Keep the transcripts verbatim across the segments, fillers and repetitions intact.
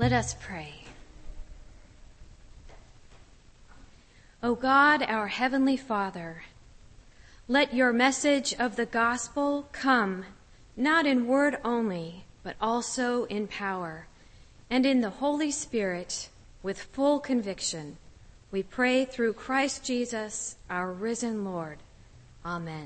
Let us pray. O God, our heavenly Father, let your message of the gospel come not in word only, but also in power, and in the Holy Spirit with full conviction. We pray through Christ Jesus, our risen Lord. Amen.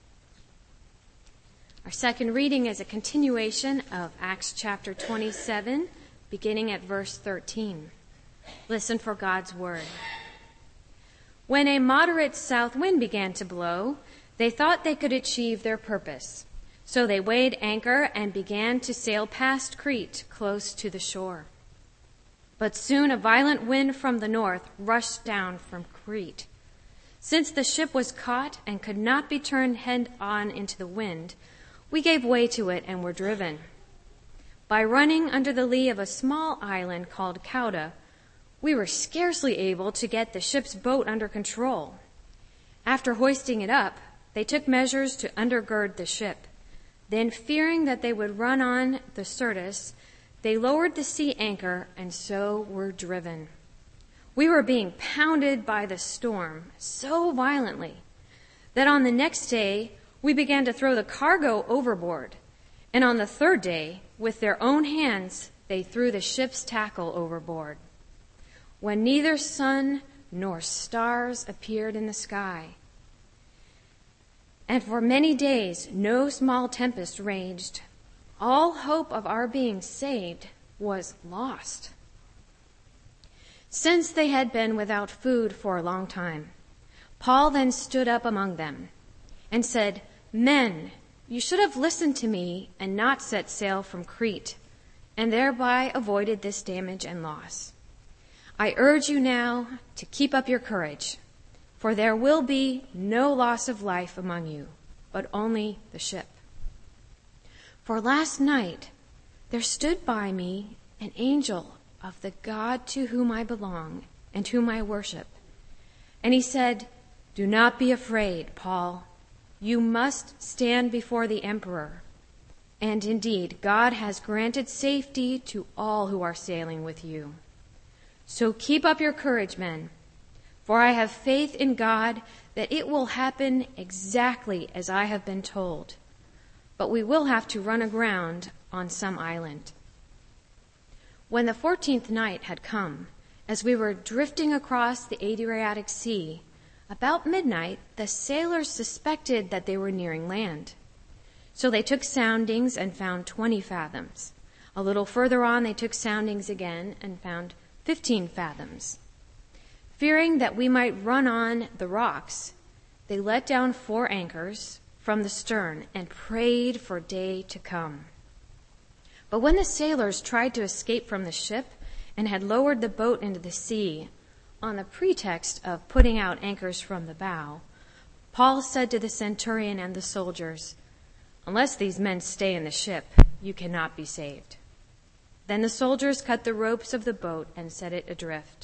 Our second reading is a continuation of Acts chapter twenty-seven, beginning at verse thirteen. Listen for God's word. When a moderate south wind began to blow, they thought they could achieve their purpose. So they weighed anchor and began to sail past Crete, close to the shore. But soon a violent wind from the north rushed down from Crete. Since the ship was caught and could not be turned head on into the wind, we gave way to it and were driven. By running under the lee of a small island called Cauda, we were scarcely able to get the ship's boat under control. After hoisting it up, they took measures to undergird the ship. Then, fearing that they would run on the Syrtis, they lowered the sea anchor and so were driven. We were being pounded by the storm so violently that on the next day we began to throw the cargo overboard, and on the third day, with their own hands, they threw the ship's tackle overboard. When neither sun nor stars appeared in the sky, and for many days no small tempest raged, all hope of our being saved was lost. Since they had been without food for a long time, Paul then stood up among them and said, "Men, you should have listened to me and not set sail from Crete, and thereby avoided this damage and loss. I urge you now to keep up your courage, for there will be no loss of life among you, but only the ship. For last night there stood by me an angel of the God to whom I belong and whom I worship. And he said, 'Do not be afraid, Paul. You must stand before the emperor. And indeed, God has granted safety to all who are sailing with you. So keep up your courage, men, for I have faith in God that it will happen exactly as I have been told. But we will have to run aground on some island.' When the fourteenth night had come, as we were drifting across the Adriatic Sea, about midnight the sailors suspected that they were nearing land. So they took soundings and found twenty fathoms. A little further on they took soundings again and found fifteen fathoms. Fearing that we might run on the rocks, they let down four anchors from the stern and prayed for day to come. But when the sailors tried to escape from the ship and had lowered the boat into the sea, on the pretext of putting out anchors from the bow, Paul said to the centurion and the soldiers, 'Unless these men stay in the ship, you cannot be saved.' Then the soldiers cut the ropes of the boat and set it adrift.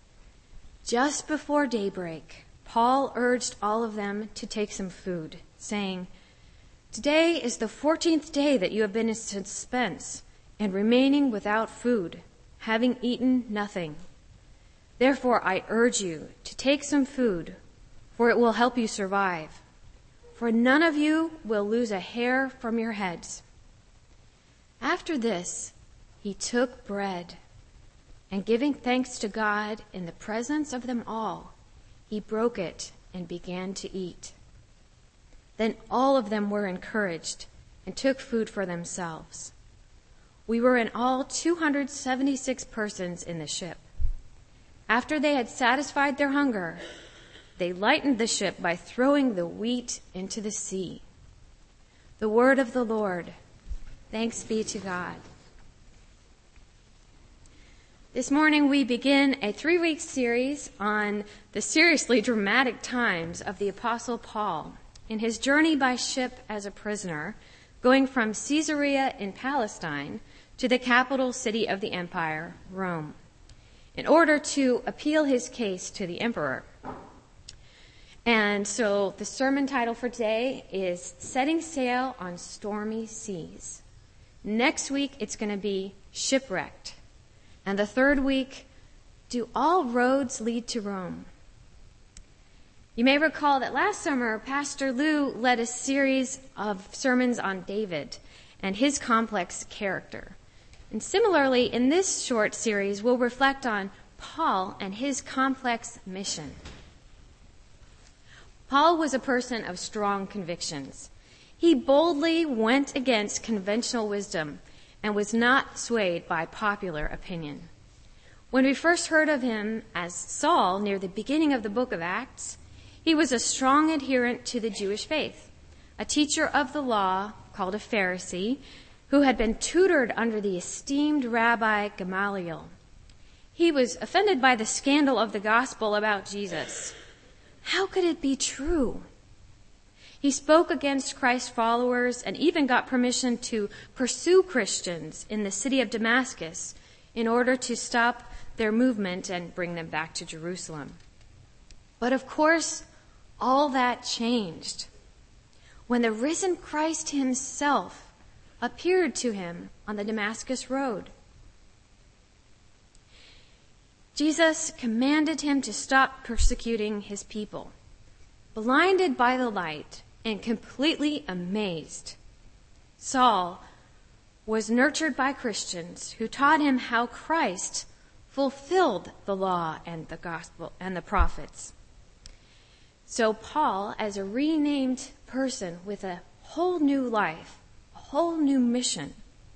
Just before daybreak, Paul urged all of them to take some food, saying, 'Today is the fourteenth day that you have been in suspense and remaining without food, having eaten nothing. Therefore, I urge you to take some food, for it will help you survive. For none of you will lose a hair from your heads.' After this, he took bread, and giving thanks to God in the presence of them all, he broke it and began to eat. Then all of them were encouraged and took food for themselves. We were in all two hundred seventy-six persons in the ship. After they had satisfied their hunger, they lightened the ship by throwing the wheat into the sea." The word of the Lord. Thanks be to God. This morning we begin a three-week series on the seriously dramatic times of the Apostle Paul in his journey by ship as a prisoner, going from Caesarea in Palestine to the capital city of the empire, Rome, in order to appeal his case to the emperor. And so the sermon title for today is Setting Sail on Stormy Seas. Next week, it's going to be Shipwrecked. And the third week, do all roads lead to Rome? You may recall that last summer, Pastor Lou led a series of sermons on David and his complex character. And similarly, in this short series, we'll reflect on Paul and his complex mission. Paul was a person of strong convictions. He boldly went against conventional wisdom and was not swayed by popular opinion. When we first heard of him as Saul near the beginning of the book of Acts, he was a strong adherent to the Jewish faith, a teacher of the law called a Pharisee, who had been tutored under the esteemed Rabbi Gamaliel. He was offended by the scandal of the gospel about Jesus. How could it be true? He spoke against Christ's followers and even got permission to pursue Christians in the city of Damascus in order to stop their movement and bring them back to Jerusalem. But of course, all that changed when the risen Christ himself appeared to him on the Damascus road. Jesus commanded him to stop persecuting his people. Blinded by the light and completely amazed, Saul was nurtured by Christians who taught him how Christ fulfilled the law and the gospel and the prophets. So Paul, as a renamed person with a whole new life, a whole new mission,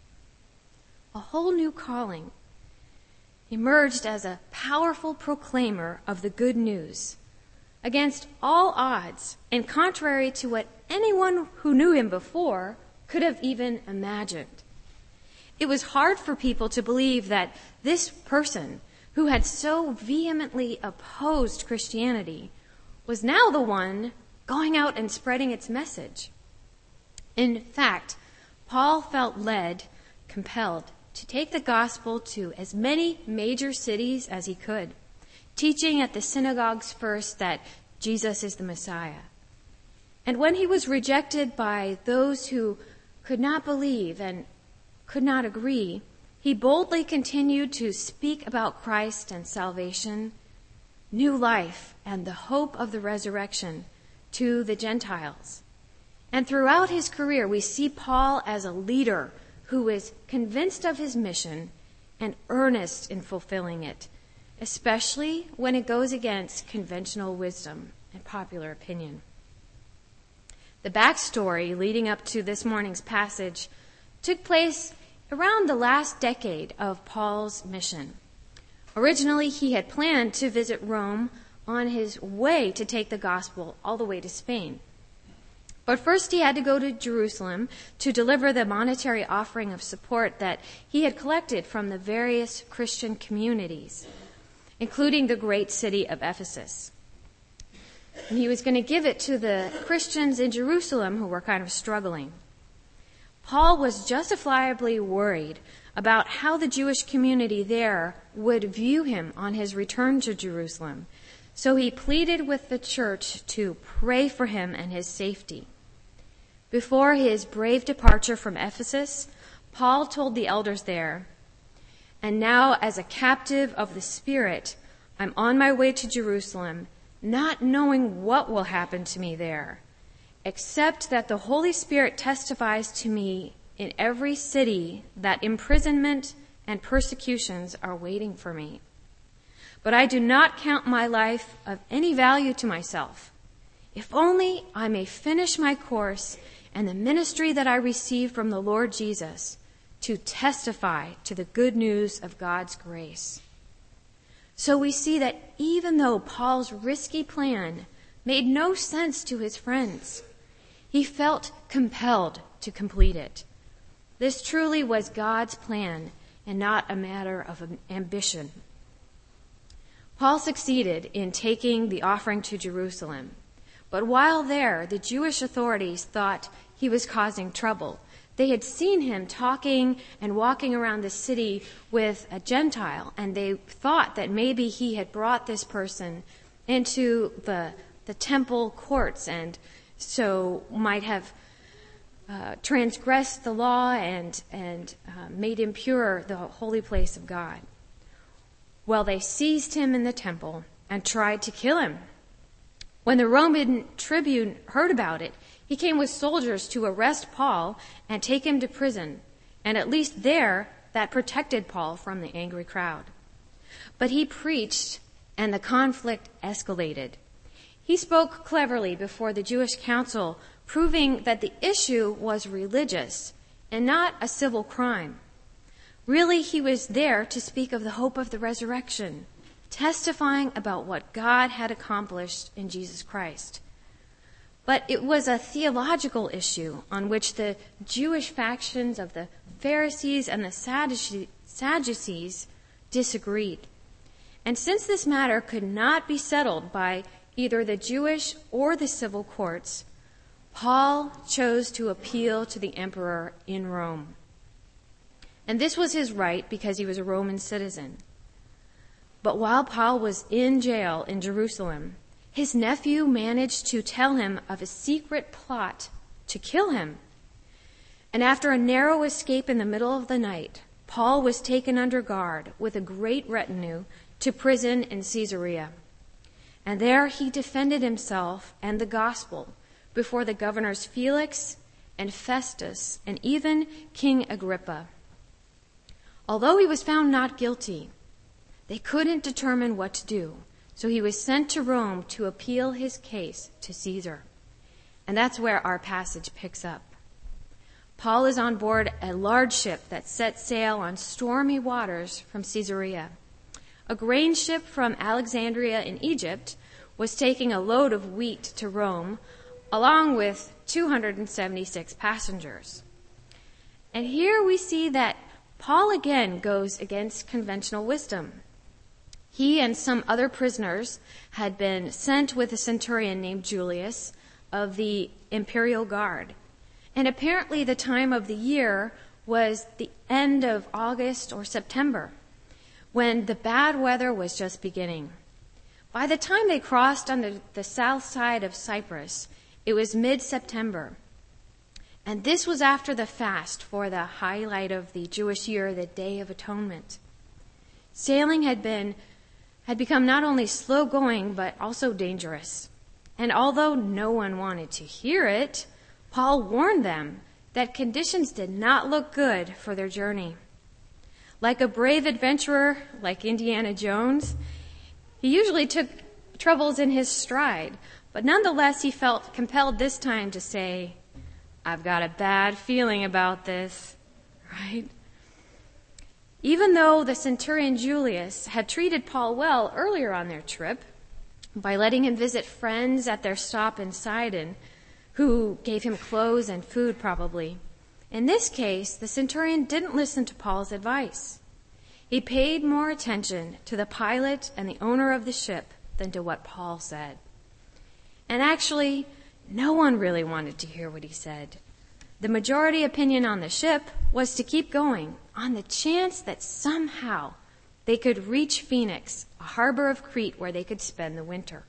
a whole new calling, emerged as a powerful proclaimer of the good news against all odds and contrary to what anyone who knew him before could have even imagined. It was hard for people to believe that this person who had so vehemently opposed Christianity was now the one going out and spreading its message. In fact, Paul felt led, compelled, to take the gospel to as many major cities as he could, teaching at the synagogues first that Jesus is the Messiah. And when he was rejected by those who could not believe and could not agree, he boldly continued to speak about Christ and salvation, new life, and the hope of the resurrection to the Gentiles. And throughout his career, we see Paul as a leader who is convinced of his mission and earnest in fulfilling it, especially when it goes against conventional wisdom and popular opinion. The backstory leading up to this morning's passage took place around the last decade of Paul's mission. Originally, he had planned to visit Rome on his way to take the gospel all the way to Spain. But first he had to go to Jerusalem to deliver the monetary offering of support that he had collected from the various Christian communities, including the great city of Ephesus. And he was going to give it to the Christians in Jerusalem who were kind of struggling. Paul was justifiably worried about how the Jewish community there would view him on his return to Jerusalem. So he pleaded with the church to pray for him and his safety. Before his brave departure from Ephesus, Paul told the elders there, "And now, as a captive of the Spirit, I'm on my way to Jerusalem, not knowing what will happen to me there, except that the Holy Spirit testifies to me in every city that imprisonment and persecutions are waiting for me. But I do not count my life of any value to myself, if only I may finish my course and the ministry that I received from the Lord Jesus to testify to the good news of God's grace." So we see that even though Paul's risky plan made no sense to his friends, he felt compelled to complete it. This truly was God's plan and not a matter of ambition. Paul succeeded in taking the offering to Jerusalem. But while there, the Jewish authorities thought he was causing trouble. They had seen him talking and walking around the city with a Gentile, and they thought that maybe he had brought this person into the, the temple courts and so might have uh, transgressed the law and, and uh, made impure the holy place of God. Well, they seized him in the temple and tried to kill him. When the Roman tribune heard about it, he came with soldiers to arrest Paul and take him to prison. And at least there, that protected Paul from the angry crowd. But he preached, and the conflict escalated. He spoke cleverly before the Jewish council, proving that the issue was religious and not a civil crime. Really, he was there to speak of the hope of the resurrection, testifying about what God had accomplished in Jesus Christ. But it was a theological issue on which the Jewish factions of the Pharisees and the Sadducees disagreed. And since this matter could not be settled by either the Jewish or the civil courts, Paul chose to appeal to the emperor in Rome. And this was his right because he was a Roman citizen. But while Paul was in jail in Jerusalem, his nephew managed to tell him of a secret plot to kill him. And after a narrow escape in the middle of the night, Paul was taken under guard with a great retinue to prison in Caesarea. And there he defended himself and the gospel before the governors Felix and Festus and even King Agrippa. Although he was found not guilty, they couldn't determine what to do, so he was sent to Rome to appeal his case to Caesar. And that's where our passage picks up. Paul is on board a large ship that set sail on stormy waters from Caesarea. A grain ship from Alexandria in Egypt was taking a load of wheat to Rome, along with two hundred seventy-six passengers. And here we see that Paul again goes against conventional wisdom. He and some other prisoners had been sent with a centurion named Julius of the imperial guard. And apparently the time of the year was the end of August or September, when the bad weather was just beginning. By the time they crossed on the, the south side of Cyprus, it was mid-September. And this was after the fast for the highlight of the Jewish year, the Day of Atonement. Sailing had been had become not only slow going, but also dangerous. And although no one wanted to hear it, Paul warned them that conditions did not look good for their journey. Like a brave adventurer like Indiana Jones, he usually took troubles in his stride, but nonetheless he felt compelled this time to say, "I've got a bad feeling about this," right? Even though the centurion Julius had treated Paul well earlier on their trip by letting him visit friends at their stop in Sidon, who gave him clothes and food probably, in this case, the centurion didn't listen to Paul's advice. He paid more attention to the pilot and the owner of the ship than to what Paul said. And actually, no one really wanted to hear what he said. The majority opinion on the ship was to keep going on the chance that somehow they could reach Phoenix, a harbor of Crete where they could spend the winter.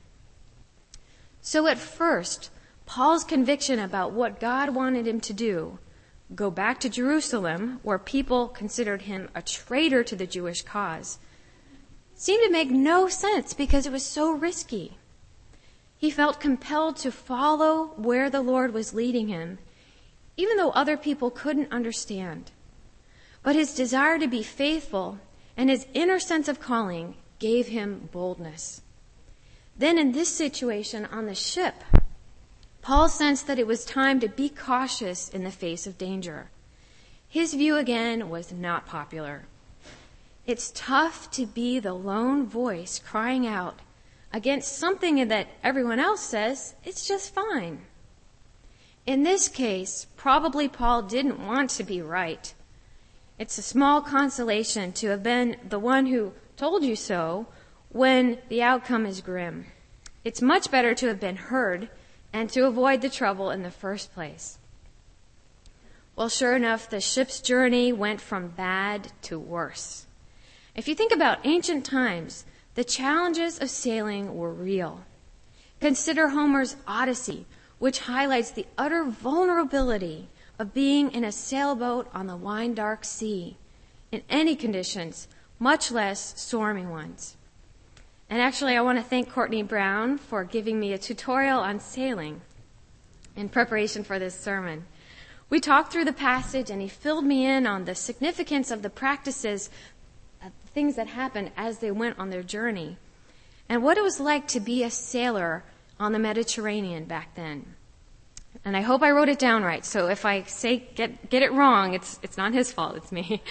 So at first, Paul's conviction about what God wanted him to do, go back to Jerusalem, where people considered him a traitor to the Jewish cause, seemed to make no sense because it was so risky. He felt compelled to follow where the Lord was leading him, even though other people couldn't understand. But his desire to be faithful and his inner sense of calling gave him boldness. Then in this situation on the ship, Paul sensed that it was time to be cautious in the face of danger. His view again was not popular. It's tough to be the lone voice crying out against something that everyone else says it's just fine. In this case, probably Paul didn't want to be right. It's a small consolation to have been the one who told you so when the outcome is grim. It's much better to have been heard and to avoid the trouble in the first place. Well, sure enough, the ship's journey went from bad to worse. If you think about ancient times, the challenges of sailing were real. Consider Homer's Odyssey, which highlights the utter vulnerability of being in a sailboat on the wine-dark sea, in any conditions, much less stormy ones. And actually, I want to thank Courtney Brown for giving me a tutorial on sailing in preparation for this sermon. We talked through the passage, and he filled me in on the significance of the practices, uh, things that happened as they went on their journey, and what it was like to be a sailor on the Mediterranean back then. And I hope I wrote it down right, so if I say get get it wrong, it's it's not his fault, it's me.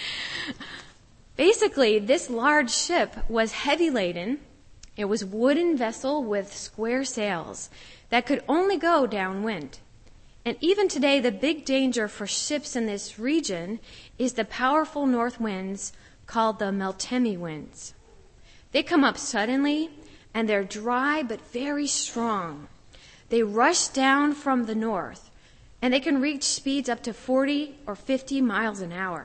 Basically, this large ship was heavy laden. It was a wooden vessel with square sails that could only go downwind. And even today, the big danger for ships in this region is the powerful north winds called the Meltemi winds. They come up suddenly, and they're dry but very strong. They rush down from the north, and they can reach speeds up to forty or fifty miles an hour.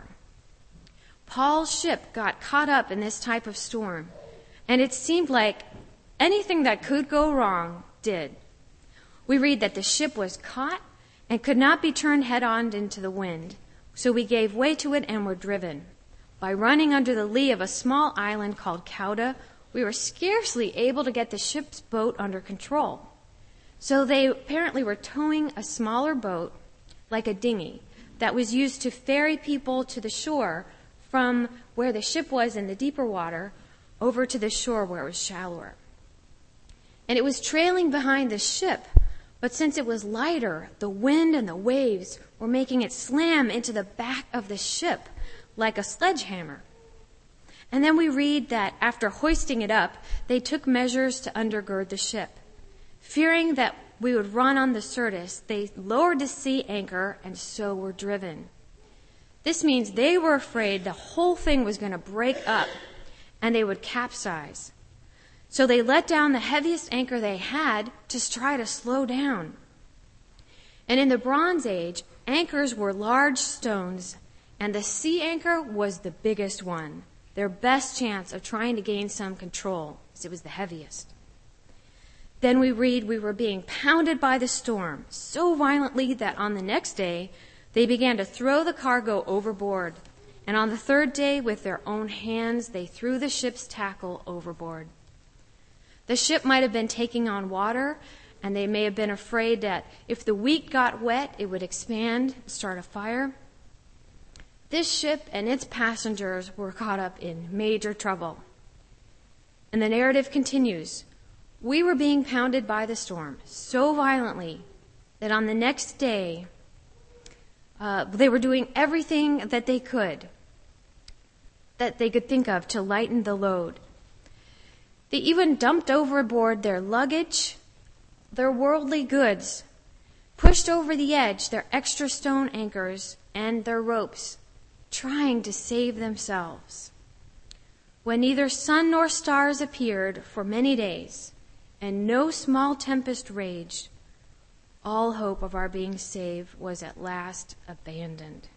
Paul's ship got caught up in this type of storm, and it seemed like anything that could go wrong did. We read that the ship was caught and could not be turned head-on into the wind, so we gave way to it and were driven. By running under the lee of a small island called Cauda, we were scarcely able to get the ship's boat under control. So they apparently were towing a smaller boat, like a dinghy, that was used to ferry people to the shore from where the ship was in the deeper water over to the shore where it was shallower. And it was trailing behind the ship, but since it was lighter, the wind and the waves were making it slam into the back of the ship like a sledgehammer. And then we read that after hoisting it up, they took measures to undergird the ship. Fearing that we would run on the Syrtis, they lowered the sea anchor and so were driven. This means they were afraid the whole thing was going to break up and they would capsize. So they let down the heaviest anchor they had to try to slow down. And in the Bronze Age, anchors were large stones, and the sea anchor was the biggest one, their best chance of trying to gain some control, as it was the heaviest. Then we read we were being pounded by the storm so violently that on the next day they began to throw the cargo overboard. And on the third day, with their own hands, they threw the ship's tackle overboard. The ship might have been taking on water, and they may have been afraid that if the wheat got wet, it would expand and start a fire. This ship and its passengers were caught up in major trouble. And the narrative continues. We were being pounded by the storm so violently that on the next day, uh, they were doing everything that they could, that they could think of to lighten the load. They even dumped overboard their luggage, their worldly goods, pushed over the edge their extra stone anchors and their ropes, trying to save themselves. When neither sun nor stars appeared for many days, and no small tempest raged, all hope of our being saved was at last abandoned.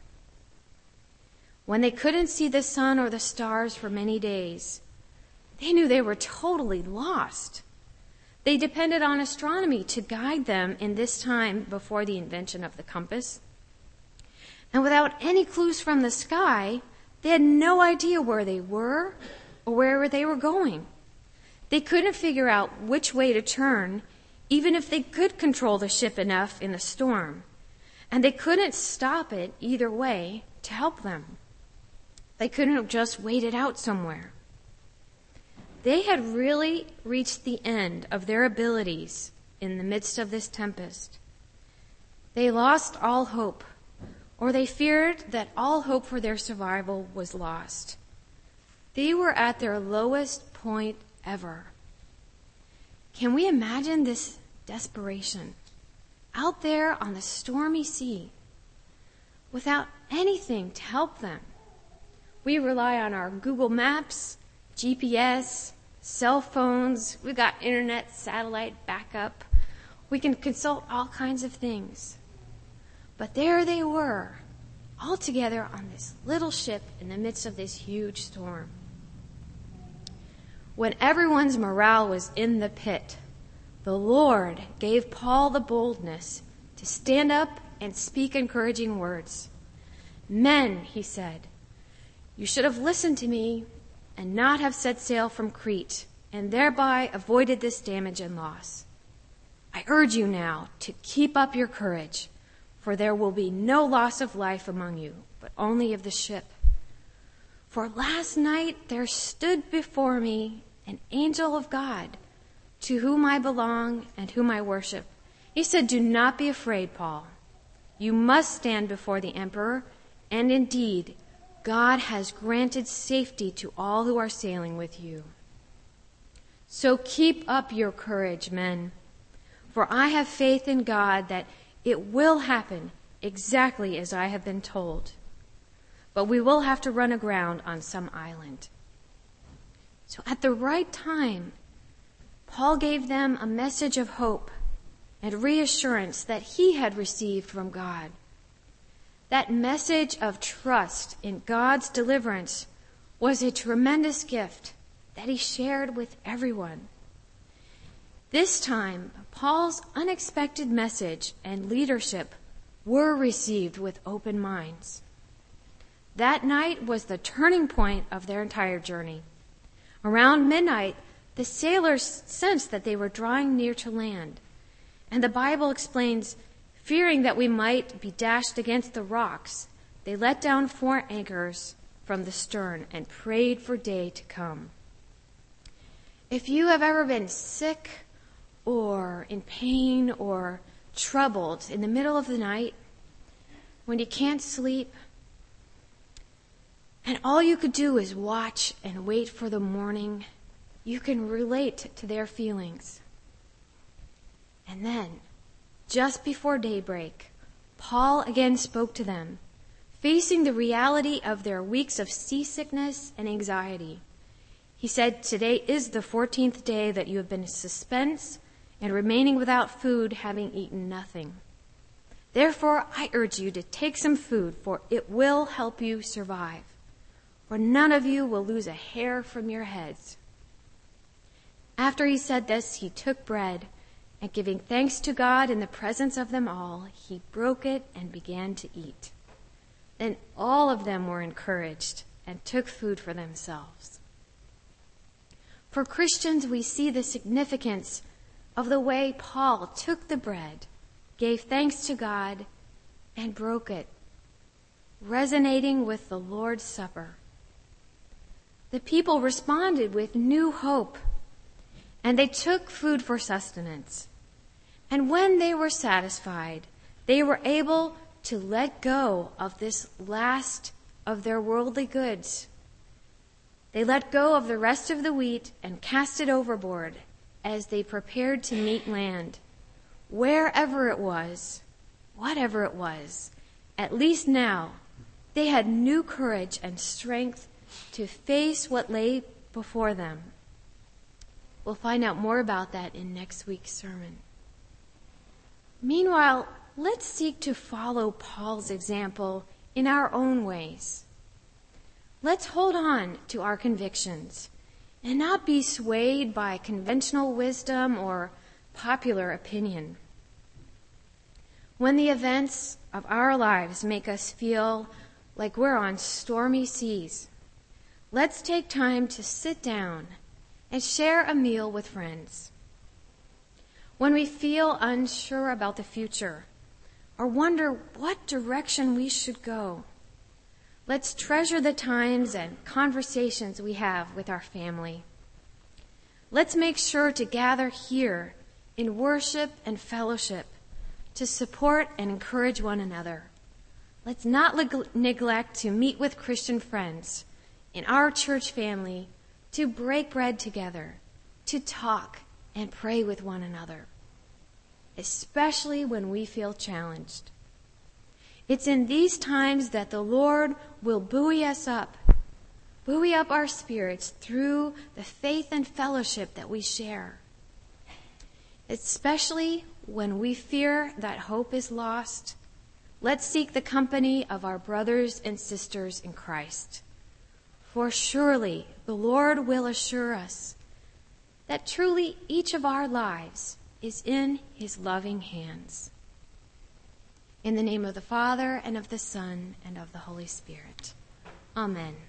When they couldn't see the sun or the stars for many days, they knew they were totally lost. They depended on astronomy to guide them in this time before the invention of the compass. And without any clues from the sky, they had no idea where they were or where they were going. They couldn't figure out which way to turn, even if they could control the ship enough in the storm. And they couldn't stop it either way to help them. They couldn't have just waited out somewhere. They had really reached the end of their abilities in the midst of this tempest. They lost all hope, or they feared that all hope for their survival was lost. They were at their lowest point ever. Can we imagine this desperation? Out there on the stormy sea, without anything to help them. We rely on our Google Maps, G P S, cell phones. We've got internet, satellite backup. We can consult all kinds of things. But there they were, all together on this little ship in the midst of this huge storm. When everyone's morale was in the pit, the Lord gave Paul the boldness to stand up and speak encouraging words. Men, he said, you should have listened to me and not have set sail from Crete, and thereby avoided this damage and loss. I urge you now to keep up your courage, for there will be no loss of life among you, but only of the ship. For last night there stood before me an angel of God, to whom I belong and whom I worship. He said, do not be afraid, Paul. You must stand before the emperor, and indeed, God has granted safety to all who are sailing with you. So keep up your courage, men, for I have faith in God that it will happen exactly as I have been told. But we will have to run aground on some island. So at the right time, Paul gave them a message of hope and reassurance that he had received from God. That message of trust in God's deliverance was a tremendous gift that he shared with everyone. This time, Paul's unexpected message and leadership were received with open minds. That night was the turning point of their entire journey. Around midnight, the sailors sensed that they were drawing near to land. And the Bible explains, fearing that we might be dashed against the rocks, they let down four anchors from the stern and prayed for day to come. If you have ever been sick or in pain or troubled in the middle of the night, when you can't sleep, and all you could do is watch and wait for the morning, you can relate to their feelings. And then, just before daybreak, Paul again spoke to them, facing the reality of their weeks of seasickness and anxiety. He said, today is the fourteenth day that you have been in suspense and remaining without food, having eaten nothing. Therefore, I urge you to take some food, for it will help you survive. For none of you will lose a hair from your heads. After he said this, he took bread, and giving thanks to God in the presence of them all, he broke it and began to eat. Then all of them were encouraged and took food for themselves. For Christians, we see the significance of the way Paul took the bread, gave thanks to God, and broke it, resonating with the Lord's Supper. The people responded with new hope, and they took food for sustenance. And when they were satisfied, they were able to let go of this last of their worldly goods. They let go of the rest of the wheat and cast it overboard as they prepared to meet land. Wherever it was, whatever it was, at least now, they had new courage and strength to face what lay before them. We'll find out more about that in next week's sermon. Meanwhile, let's seek to follow Paul's example in our own ways. Let's hold on to our convictions and not be swayed by conventional wisdom or popular opinion. When the events of our lives make us feel like we're on stormy seas, let's take time to sit down and share a meal with friends. When we feel unsure about the future or wonder what direction we should go, let's treasure the times and conversations we have with our family. Let's make sure to gather here in worship and fellowship to support and encourage one another. Let's not leg- neglect to meet with Christian friends in our church family, to break bread together, to talk and pray with one another, especially when we feel challenged. It's in these times that the Lord will buoy us up, buoy up our spirits through the faith and fellowship that we share. Especially when we fear that hope is lost, let's seek the company of our brothers and sisters in Christ. For surely the Lord will assure us that truly each of our lives is in his loving hands. In the name of the Father, and of the Son, and of the Holy Spirit. Amen.